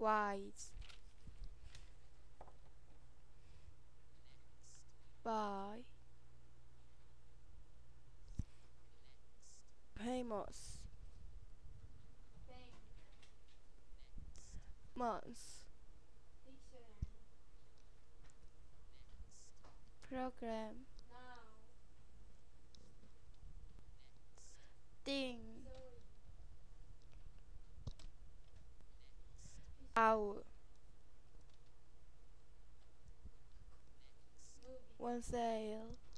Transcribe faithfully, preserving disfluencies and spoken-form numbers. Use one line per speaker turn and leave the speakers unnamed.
Wise. By. Famous.
Bank.
Month.
Dictionary.
Program.
Now.
Thing.
Sorry.
Hour.
Movie.
One sale.